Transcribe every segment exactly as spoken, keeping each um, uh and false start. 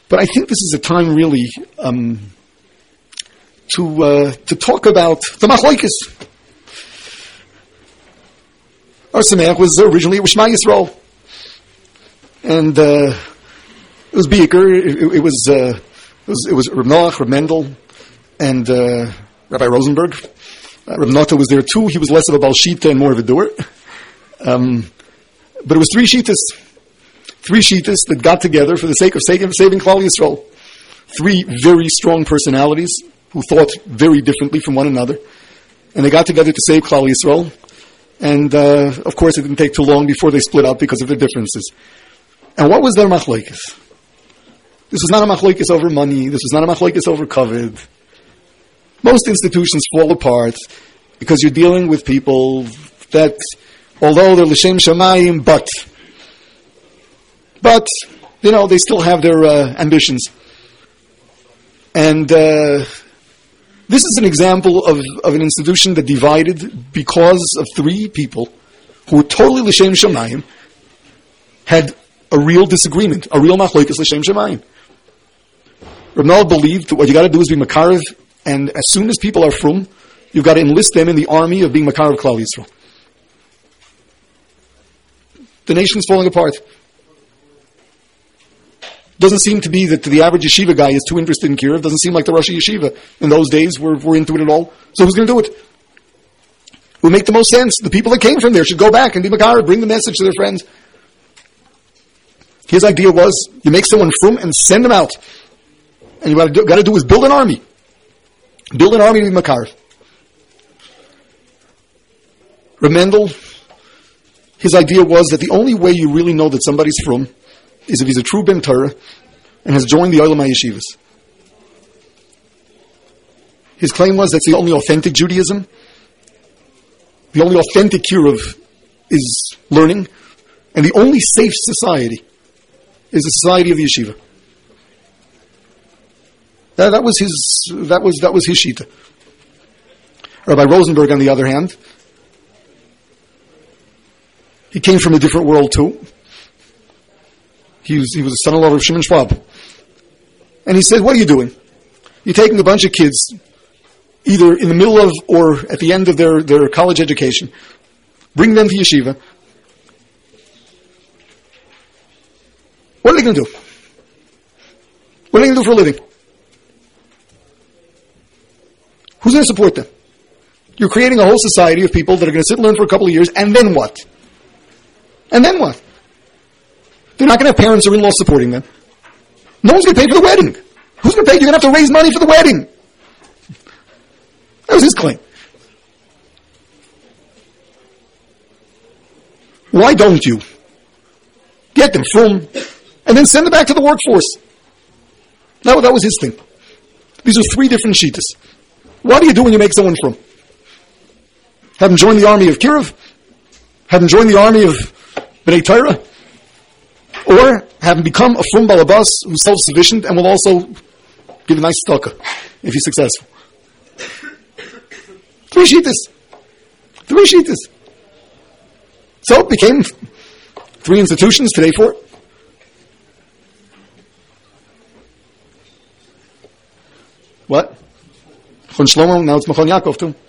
But I think this is a time really um, to uh, to talk about the machlokes. Our Sameach was originally with Shema Yisrael, and uh, it was Beaker. It, it, it was uh, it was it was Reb Noach, Reb Mendel, and uh, Rabbi Rosenberg. Uh, Reb Nata was there too. He was less of a Baal Shita and more of a doer. Um, but it was three Shitas. Three Shitas that got together for the sake of saving, saving Klal Yisrael. Three very strong personalities who thought very differently from one another. And they got together to save Klal Yisrael. And, uh, of course, it didn't take too long before they split up because of their differences. And what was their machlokes? This was not a machlokes over money. This was not a machlokes over kavod. Most institutions fall apart because you're dealing with people that, although they're l'shem shamayim, but, but, you know, they still have their uh, ambitions. And uh, this is an example of, of an institution that divided because of three people who were totally l'shem shamayim, had a real disagreement, a real machlokes l'shem shamayim. Reb Noah believed that what you got to do is be makarev, and as soon as people are frum, you've got to enlist them in the army of being makarev Klal Yisrael. The nation's falling apart. Doesn't seem to be that the average yeshiva guy is too interested in Kiruv. Doesn't seem like the Rosh Yeshiva in those days were, were into it at all. So who's going to do it? It would make the most sense. The people that came from there should go back and be makarev, bring the message to their friends. His idea was, you make someone frum and send them out. And you got to do, got to do is build an army. Build an army to be makarev. Reb Mendel, his idea was that the only way you really know that somebody's frum is if he's a true Ben Torah and has joined the Olam HaYeshivas. His claim was that's the only authentic Judaism. The only authentic Kiruv is learning. And the only safe society is the society of the yeshiva. That, that was his. That was that was his shita. Rabbi Rosenberg, on the other hand, he came from a different world too. He was he was a son-in-law of Shimon Schwab, and he said, "What are you doing? You're taking a bunch of kids, either in the middle of or at the end of their, their college education, bring them to yeshiva. What are they going to do? What are they going to do for a living? Who's going to support them? You're creating a whole society of people that are going to sit and learn for a couple of years, and then what? And then what? They're not going to have parents or in-laws supporting them. No one's going to pay for the wedding. Who's going to pay? You're going to have to raise money for the wedding." That was his claim. Why don't you get them from and then send them back to the workforce? That, that was his thing. These are three different shitas. What do you do when you make someone from? Have them join the army of Kiruv? Have them join the army of Bnei Torah? Or have him become a frum balabas who's self-sufficient and will also give a nice tzedakah if he's successful. Three shitas. Three shitas. So it became three institutions, today four. What? Chon Shlomo, now it's Machon Yaakov too.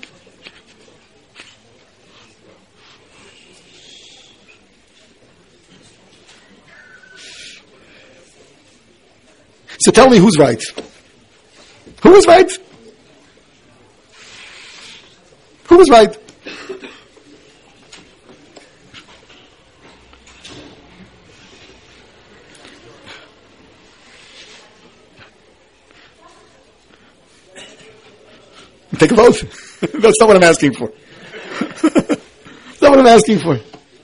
So tell me who's right. Who was right? Who was right? Take a vote. That's not what I'm asking for. That's not what I'm asking for.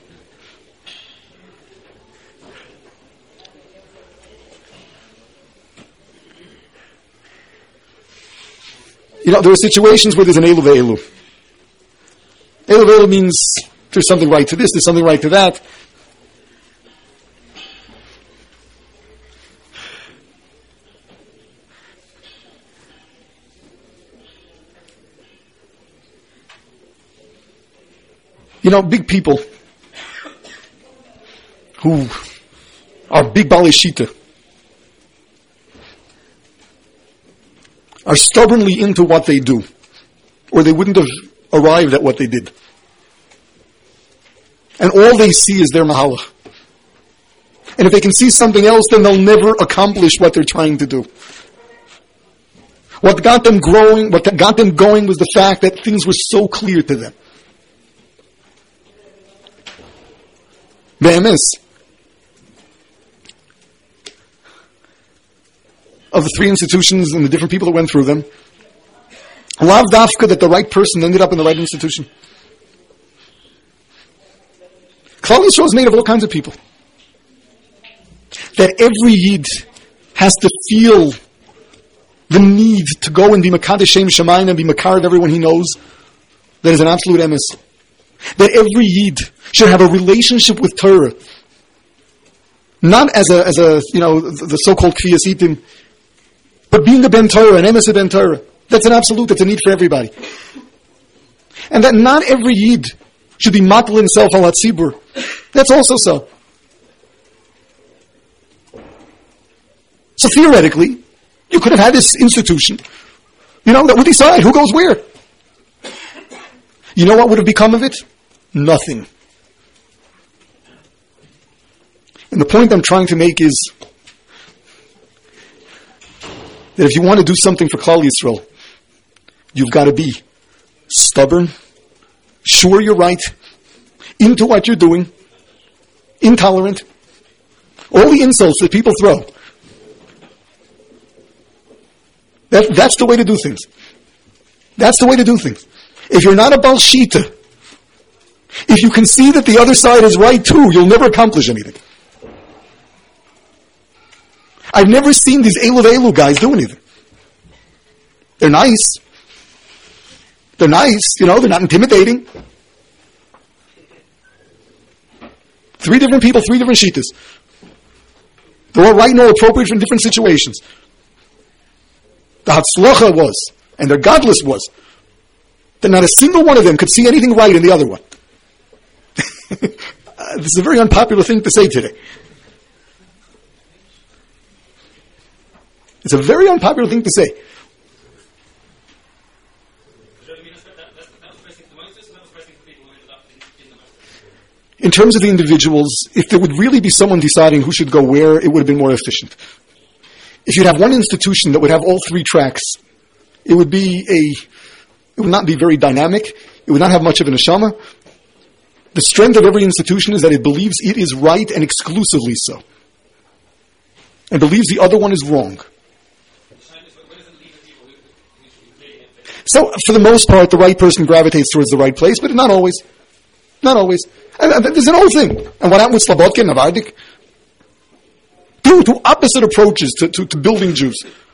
You know, there are situations where there's an Elu ve'elu. Elu ve'elu means there's something right to this, there's something right to that. You know, big people who are big Baalei Shita, are stubbornly into what they do, or they wouldn't have arrived at what they did. And all they see is their mahalach. And if they can see something else, then they'll never accomplish what they're trying to do. What got them growing, what got them going was the fact that things were so clear to them. Be'emes, of the three institutions and the different people that went through them, lav dafka that the right person ended up in the right institution. Klal Yisrael is made of all kinds of people. That every Yid has to feel the need to go and be Makadesh Shem Shemayim and be Makar of everyone he knows. That is an absolute emes. That every Yid should have a relationship with Torah. Not as a, as a, you know, the so-called Kfiyas Itim, but being a Ben Torah, an emes of Ben Torah. That's an absolute, that's a need for everybody. And that not every Yid should be matl himself al hatzibur. That's also so. So theoretically, you could have had this institution, you know, that would decide who goes where. You know what would have become of it? Nothing. And the point I'm trying to make is that if you want to do something for Klal Yisrael, you've got to be stubborn, sure you're right, into what you're doing, intolerant, all the insults that people throw. That, that's the way to do things. That's the way to do things. If you're not a Baal Shita, if you can see that the other side is right too, you'll never accomplish anything. I've never seen these Elu Elu guys do anything. They're nice. They're nice, you know, they're not intimidating. Three different people, three different Shitas. They're all right and all appropriate for different situations. The Hatzlacha was, and their godless was, that not a single one of them could see anything right in the other one. uh, this is a very unpopular thing to say today. It's a very unpopular thing to say. In terms of the individuals, if there would really be someone deciding who should go where, it would have been more efficient. If you'd have one institution that would have all three tracks, it would be a, it would not be very dynamic. It would not have much of an neshama. The strength of every institution is that it believes it is right and exclusively so, and believes the other one is wrong. So, for the most part, the right person gravitates towards the right place, but not always. Not always. And, and there's an old thing. And what happened with Slobodkin and Navardik? Two, two opposite approaches to, to, to building Jews.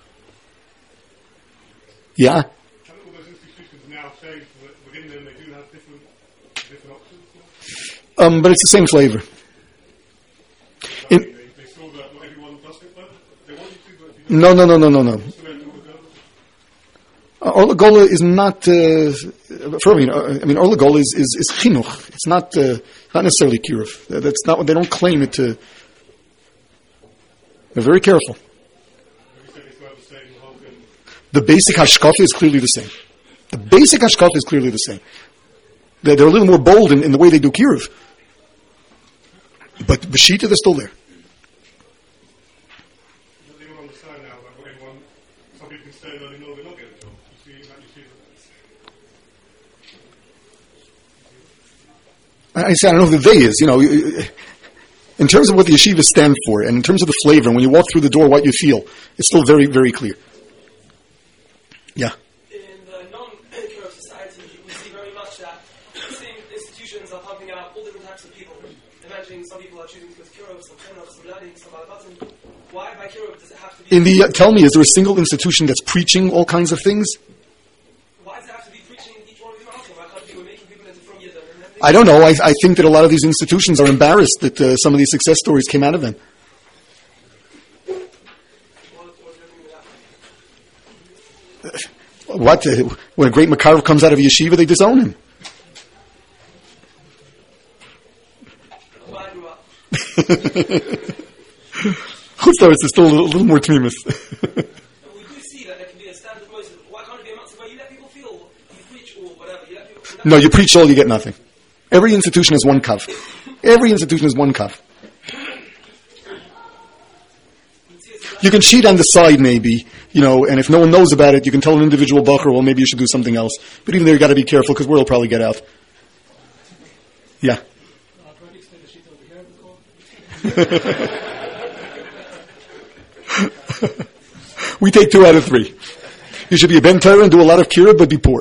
Yeah. Some of those institutions now say that within them they do have different, different options. Um, but it's the same flavor. In, they, they saw that not everyone does it, but they want you to, but you no, no, no, no, no, no. Uh, Orla Gola is not, uh, for, I mean, uh, I mean, Orla Gola is, is, is chinuch. It's not, uh, not necessarily kiruv. That's not what, they don't claim it to. They're very careful. The basic hashkafa is clearly the same. The basic hashkafa is clearly the same. They're, they're a little more bold in, in the way they do kiruv. But Bashita, they're still there. I say I don't know who the they is. You know, in terms of what the yeshivas stand for, and in terms of the flavor, and when you walk through the door, what you feel, it's still very, very clear. Yeah. In the non-Kirov society, we see very much that the same institutions are pumping out all different types of people. Imagining some people are choosing to go to Kirov, some Tenach, some Ladik, some Balabatim. Why by Kirov does it have to be? In the uh, tell me, is there a single institution that's preaching all kinds of things? Why does it have to be preaching each one of them out? Why can't we be making people into from Yidden? I don't know. I, I think that a lot of these institutions are embarrassed that uh, some of these success stories came out of them. What? Uh, when a great Makarov comes out of a yeshiva, they disown him. Chutzlaritz is still a little, a little more tmimus. We do see that there can be a standard voice No, you preach all, you get nothing. Every institution has one kav. Every institution has one kav. You can cheat on the side, maybe, you know, and if no one knows about it, you can tell an individual bacher, well, maybe you should do something else. But even there, you got to be careful because word will probably get out. Yeah. We take two out of three. You should be a ben Torah and do a lot of kira, but be poor.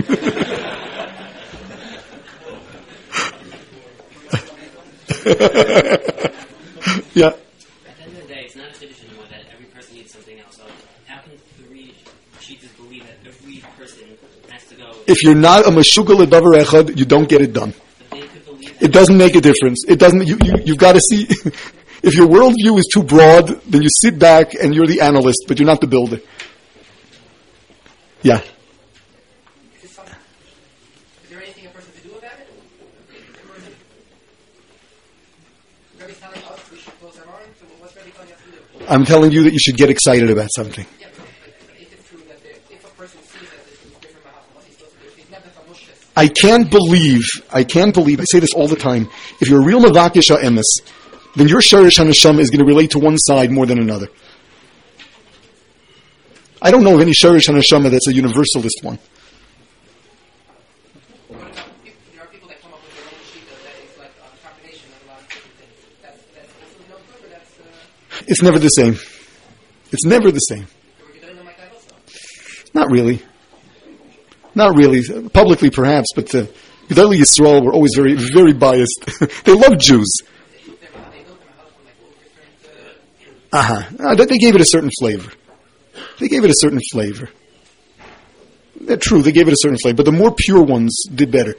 Yeah. At the end of the day, it's not a tradition anymore that every person needs something else. So how can three sheetas believe that every person has to go? If you're not a meshugal ledavar echad, you don't get it done. But they could believe that. It doesn't make a difference. It doesn't. You, you you've got to see. If your worldview is too broad, then you sit back and you're the analyst, but you're not the builder. Yeah. Is there anything a person can do about it? Rabbi's telling us we should close our arms, so what's Rabbi telling us to do? I'm telling you that you should get excited about something. Yeah, but is it true that there, if a person sees that this is different from what he's supposed to do, if he's never chamushas, I can't believe, I can't believe, I say this all the time, if you're a real Mavakish Emes, then your Sharish HaNeshama is going to relate to one side more than another. I don't know of any Sharish HaNeshama that's a universalist one. what about people, there are people that come up with their own shita that is like a combination of a lot of different things. That's, that's also no good, or that's, uh, It's never the same. It's never the same. so we're doing them like that also? Not really. Not really. Publicly, perhaps, but uh, Gedolei Yisrael were always very, very biased. They love Jews. They look them, they look them a house from like all different, uh, Uh-huh. Uh, they they gave it a certain flavor. They gave it a certain flavor. They're true, they gave it a certain flavor, but the more pure ones did better.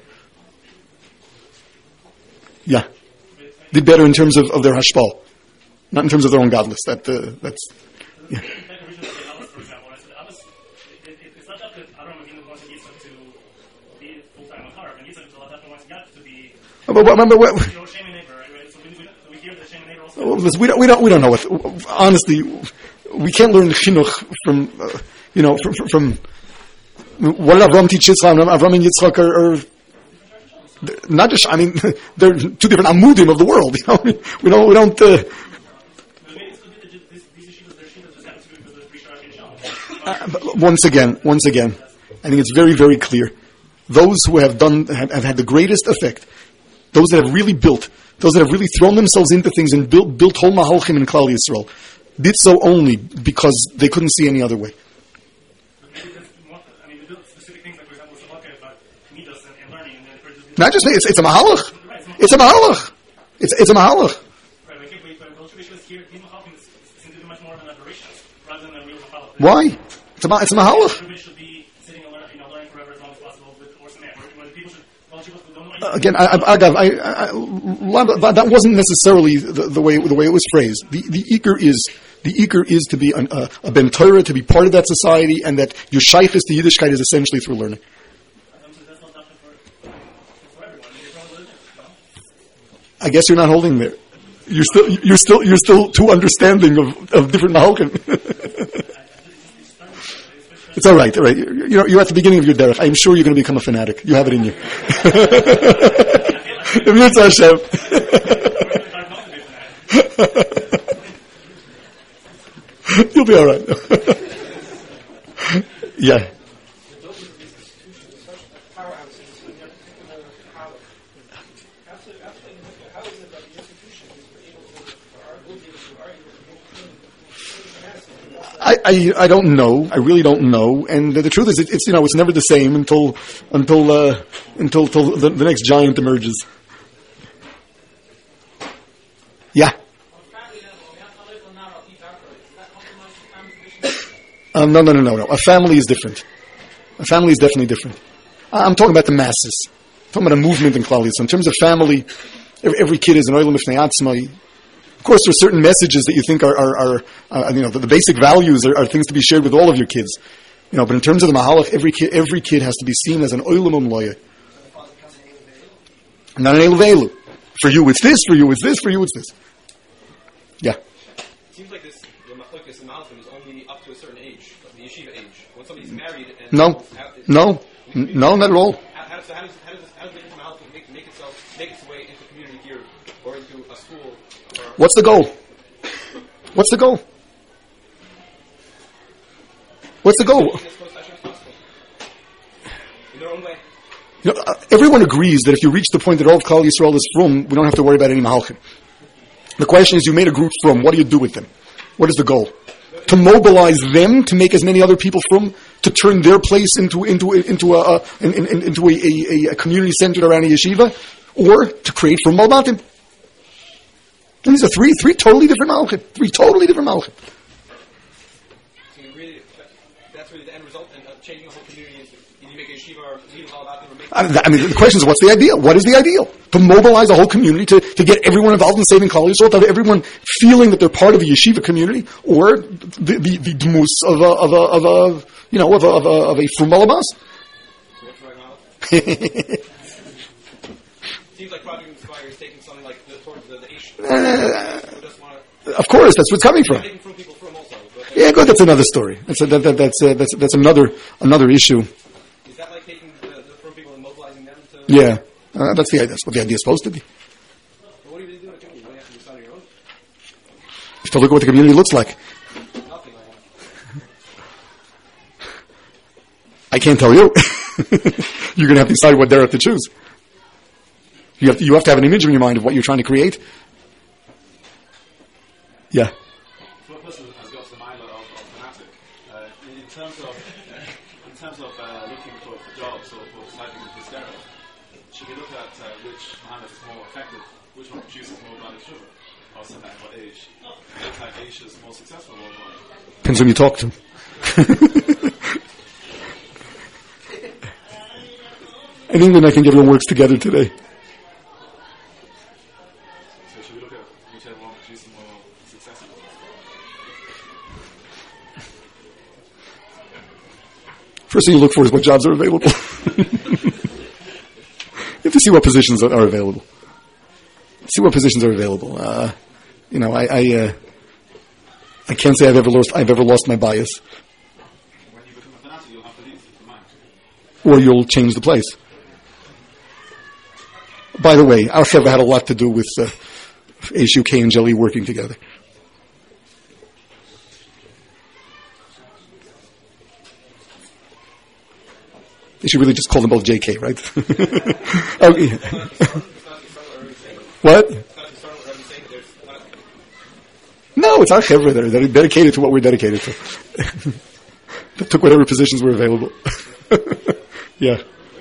Yeah. Did better in terms of, of their hashpal. Not in terms of their own godless. That, uh, that's, yeah. Back originally with Abbas, for example, I said Abbas, it, it, it's not that Abraham Avinu wants Yitzchak to be full-time with Harv, and Yitzchak definitely wants Yaakov to be, But, but remember, what, you know, shame and neighbor, right? right? So we, we, we hear that shame and neighbor also. well, listen, we don't, we don't, we don't know what, honestly, we can't learn chinuch from, uh, you know, from, from, what did Avram teach Yitzchak? Avram and Yitzchak are, are not just, I mean, they're two different amudim of the world, you know, we don't, we don't, uh, Uh, but once again, once again, I think it's very, very clear. Those who have done, have, have had the greatest effect, those that have really built, those that have really thrown themselves into things and built, built whole mahalchim in Klal Yisrael, did so only because they couldn't see any other way. Not just it's, it's a mahalach. It's a mahalach. It's it's a mahalach. Why? It's a, it's a mahalach. Uh, again, I, I, Agav, I, I, I, that wasn't necessarily the, the way the way it was phrased. The the ikar is the ikar is to be an, uh, a ben Torah, to be part of that society, and that your shaykhis to Yiddishkeit is essentially through learning. I guess you're not holding there. You're still you're still you're still too understanding of, of different mahalchim. It's all right, all right. You're, you know, you're at the beginning of your derech. I'm sure you're going to become a fanatic. You have it in you. If you're Hashem. You'll be all right. Yeah. I, I, I don't know. I really don't know. And the, the truth is, it, it's you know, it's never the same until until uh, until, until the, the next giant emerges. Yeah. Um, no, no, no, no, no. A family is different. A family is definitely different. I'm talking about the masses. I'm talking about a movement in Klal Yisrael. In terms of family, every, every kid is an oilam ifnei atzmai. Of course, there are certain messages that you think are, are, are uh, you know, the, the basic values are, are things to be shared with all of your kids. You know, but in terms of the mahalach, every kid, every kid has to be seen as an oilam umloya. Not an eluvelu. For you, it's this. For you, it's this. For you, it's this. Yeah. It seems like this, the machlokes and malachim is only up to a certain age, the yeshiva age. When somebody's married and No, no, no, not at all. How, how does, how does, how does, how does the Malcolm make, make itself, make its way into community here, or into a school? Or What's the goal? What's the goal? What's the goal? as close as possible. In their own way. You know, uh, everyone agrees that if you reach the point that all of Klal Yisrael is from, we don't have to worry about any Mahalchim. The question is, you made a group from, what do you do with them? What is the goal? To mobilize them, to make as many other people from, to turn their place into into into a, a in, in, into a, a, a community centered around a yeshiva, or to create from Malbatim. These are three three totally different Malachim. Three totally different Malachim. So you really, that's really the end result, and uh, changing the whole community is, you make a yeshiva or meeting all about them, or make. I mean, the question is, what's the ideal? What is the ideal? To mobilize a whole community, to, to get everyone involved in saving Klal Yisrael, to have everyone feeling that they're part of a yeshiva community, or the the, the dmus of a of a of a you know of a of a, of a from Balabas. Seems like Project Inspire is taking something like the towards the, the Ish. Of course, that's where it's coming from. Taking from people from also. But Yeah, good. That's another story. That's a, that, that, that's uh, that's that's another another issue. is that like taking the, the from people and mobilizing them to? Yeah, uh, that's the idea. That's what the idea is supposed to be. But what do you do in a community? What do you have to decide on your own? You have to look at what the community looks like. Nothing like that. I can't tell you. You're going to have to decide what derech to choose. You have to, you have to have an image in your mind of what you're trying to create. Yeah. For a person who has got the mind of, of fanatic, uh, in, in terms of in terms of uh, looking for, for jobs or for typing in Pistera, should we look at uh, which Muhammad is more effective, which one produces more valid sugar, or something like what age? Looks like age is more successful or not? Depends who you talk to. In England, I think everyone works together today. So should we look at whichever one produces more successful? First thing you look for is what jobs are available. You have to see what positions are, are available. See what positions are available. Uh, you know, I I, uh, I can't say I've ever lost I've ever lost my bias, When you become a fanatic, you'll have to leave the mind. or you'll change the place. By the way, our chevra had a lot to do with uh, H U K and Jelly working together. They should really just call them both J K, right? Okay. What? No, it's our chevra there. They're dedicated to what we're dedicated to. They took whatever positions were available. Yeah.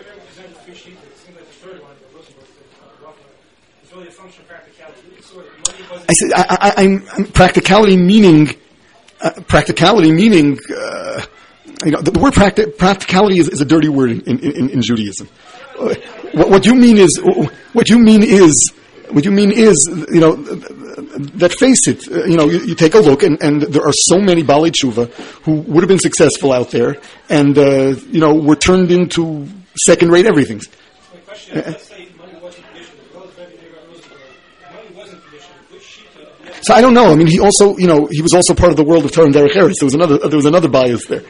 I said, I, I, I'm, I'm practicality meaning, uh, practicality meaning, uh, you know, the, the word practi- practicality is, is a dirty word in, in, in Judaism. Uh, what, what you mean is, what you mean is, what you mean is, you know, that face it, uh, you know, you, you take a look and, and there are so many Baalei Tshuva who would have been successful out there and, uh, you know, were turned into second-rate everything. My question is, let's say money wasn't traditional. The world of Rebbe Yehuda Rosenberg, money wasn't traditional. Which shita? So I don't know. I mean, he also, you know, he was also part of the world of Torah and Derech Eretz. There was another, there was another bias there.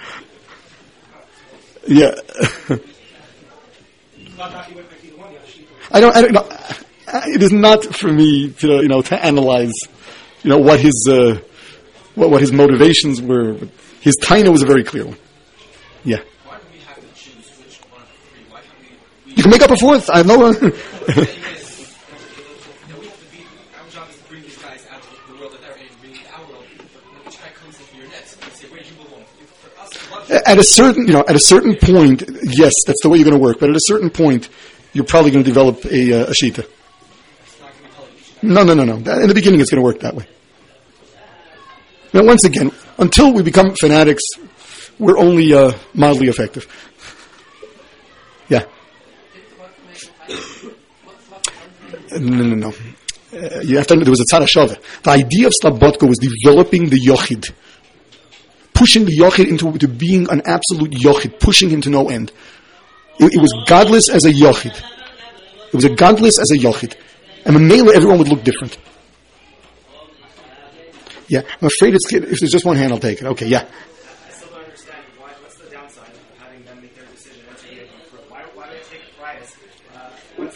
Yeah. I don't, I don't know. It is not for me to, you know, to analyze, you know, what his, uh, what, what his motivations were. His taina was a very clear one. Yeah. Why do we have to choose which one of the three? Why can't we? we You can make up a fourth. I have no one. you know, we have to be, our job is to bring these guys out of the world that they're in, bring our world. Which guy comes into your net and say, where do you belong? For us, one At a certain, you know, at a certain point, yes, that's the way you're going to work. But at a certain point, you're probably going to develop a, uh, a shita. No, no, no, no. In the beginning, it's going to work that way. Now, once again, until we become fanatics, we're only uh, mildly effective. Yeah. No, no, no. Uh, you have to. There was a tzad hashava. The idea of Slabodka was developing the yochid, pushing the yochid into to being an absolute yochid, pushing him to no end. It, it was godless as a yochid. It was a godless as a yochid. And in Mela, everyone would look different. Yeah, I'm afraid it's, if there's just one hand, I'll take it. Okay, yeah. I still don't understand why. What's the downside of having them make their decision once a year? Why, why do they take pride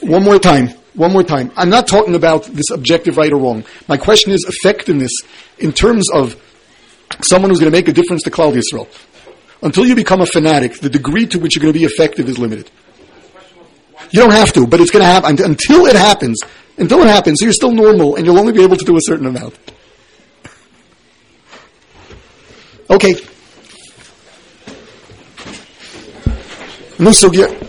One more time. One more time. I'm not talking about this objective right or wrong. My question is effectiveness in terms of someone who's going to make a difference to Klal Yisrael. Until you become a fanatic, the degree to which you're going to be effective is limited. You don't have to, but it's going to happen. Until it happens, until it happens, so you're still normal, and you'll only be able to do a certain amount. Okay. No sugya.